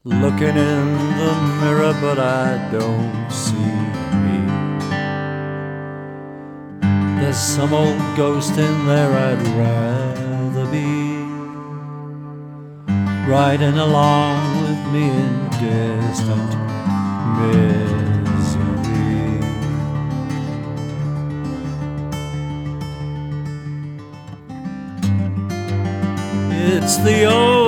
Looking in the mirror, but I don't see me. There's some old ghost in there I'd rather be, riding along with me in distant misery. It's the old